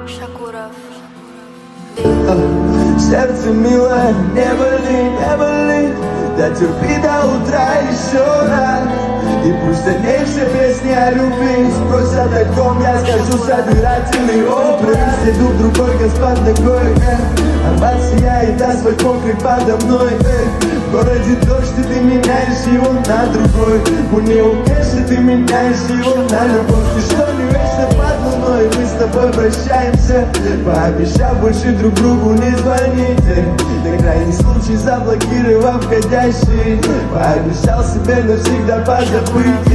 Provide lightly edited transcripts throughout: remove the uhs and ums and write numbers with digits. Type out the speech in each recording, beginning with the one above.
Шакуров. Сердце милое, не боли, дотерпи до утра еще раз. И пусть дальнейшая песня о любви спросят о ком, я скажу собирательный образ. Иду в другой господ ногой, арбат сияет, асфальт мокрый подо мной. В городе дождь, и ты меняешь его на другой. У него кэш, и ты меняешь его на любовь. Ты что, не вечно под луной, мы с тобой прощаемся, пообещав больше друг другу не звонить. На крайний случай заблокировав входящий, пообещал себе навсегда позабыть.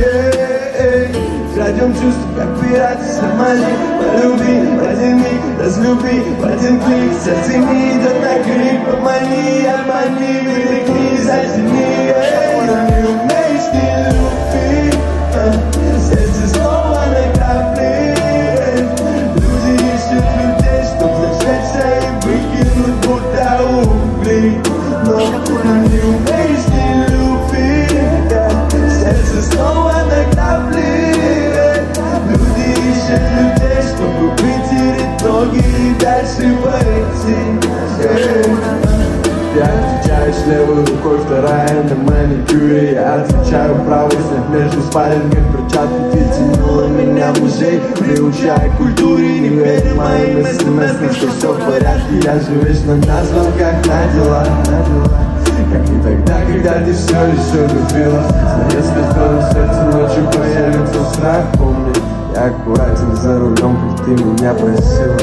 Крадем чувства, как пираты в Сомали. Полюби, в один миг, разлюби, в один клик. Сердце не идет на крик, помани, обмани, вытекни, затяни. Не умеешь ты любви, сердце снова на капли. Люди ищут людей, чтоб зажечься и выкинуть будто угли. Но не умеешь ты любви, сердце снова на капли. Люди ищут людей, чтобы вытереть ноги и дальше пойти. Ты отвечаешь левой рукой, вторая на маникюре. Я отвечаю правой, снег между спален, как перчатки. Ты тянула меня в музей, приучая к культуре. Не верь моим смс, что все в порядке. Я же вечно на звонках, на дела. Как не тогда, когда ты все еще любила. Но если в твоем сердце ночью появится страх, помни, я аккуратен за рулем, как ты меня просила.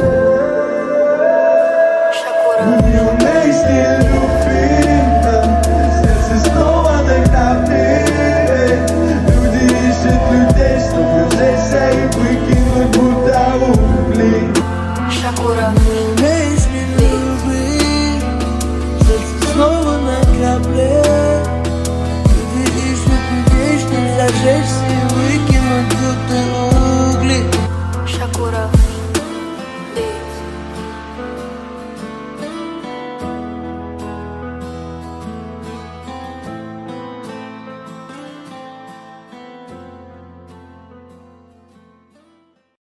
Не умеешь ты любви, сердце снова на капли. Люди ищут людей, чтобы сжечься и выкинуть будто угли. Шакуров. Не умеешь ли любить, сердце снова на капле. Люди ищут людей, чтобы зажечься